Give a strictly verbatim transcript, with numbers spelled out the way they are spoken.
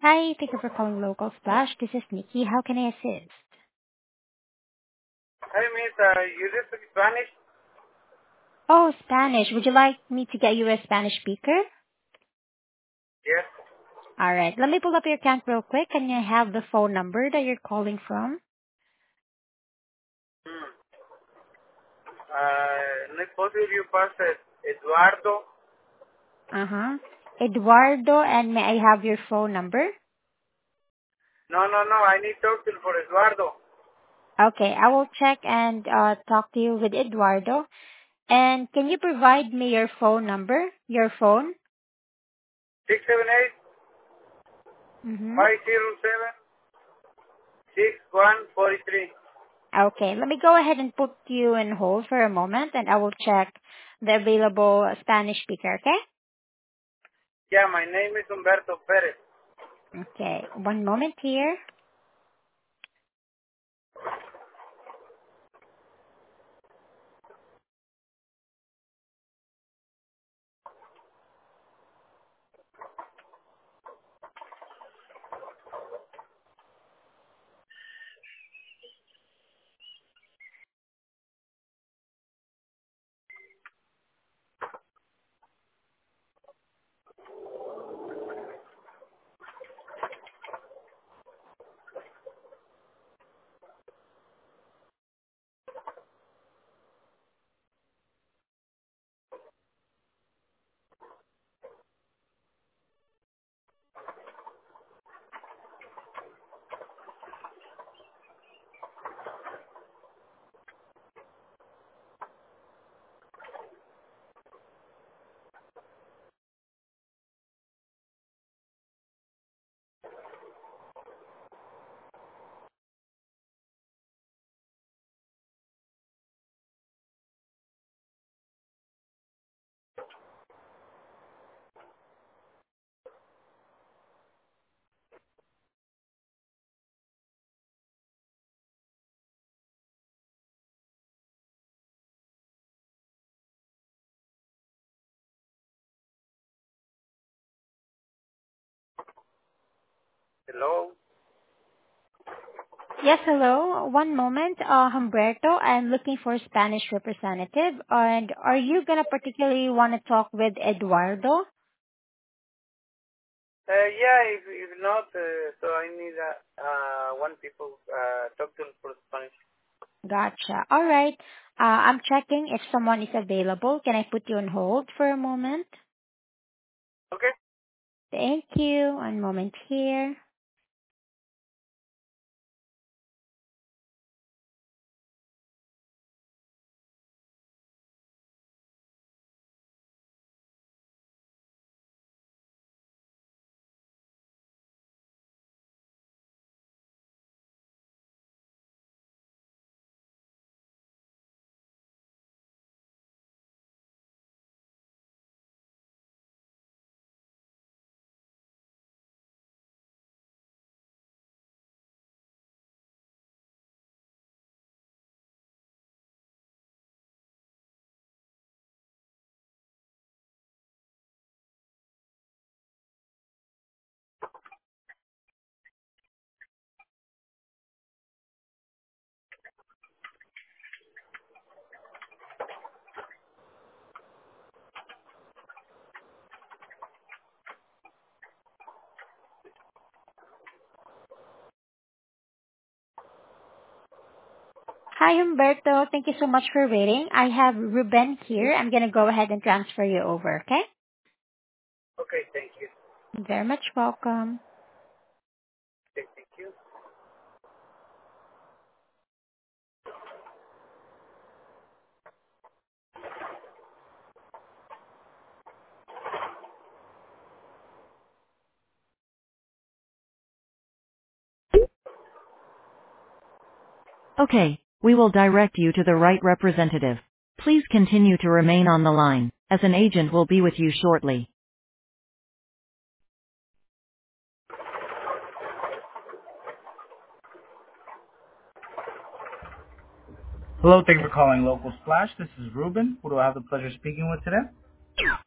Hi, thank you for calling Local Splash. This is Nikki. How can I assist? Hi, miss. Uh, you speak Spanish? Oh, Spanish. Would you like me to get you a Spanish speaker? Yes. All right. Let me pull up your account real quick. Can I have the phone number that you're calling from? Hmm. Uh, no es posible you pass it, Eduardo. Uh-huh. Eduardo, and may I have your phone number? No, no, no. I need talk to for Eduardo. Okay, I will check and uh, talk to you with Eduardo. And can you provide me your phone number? Your phone? Six seven eight Mm-hmm. five zero seven six one four three. Okay, let me go ahead and put you in hold for a moment, and I will check the available Spanish speaker, okay? Yeah, my name is Humberto Perez. Okay, one moment here. Hello. Yes, hello. One moment, uh, Humberto. I'm looking for a Spanish representative. And are you gonna particularly want to talk with Eduardo? Uh, yeah, if, if not, uh, so I need uh, uh, one people uh, talk to for Spanish. Gotcha. All right. Uh, I'm checking if someone is available. Can I put you on hold for a moment? Okay. Thank you. One moment here. Hi, Humberto. Thank you so much for waiting. I have Ruben here. I'm gonna go ahead and transfer you over, okay? Okay. Thank you. You're very much welcome. Thank, thank you. Okay, we will direct you to the right representative. Please continue to remain on the line, as an agent will be with you shortly. Hello, thank you for calling Local Splash. This is Ruben. Who do I have the pleasure of speaking with today?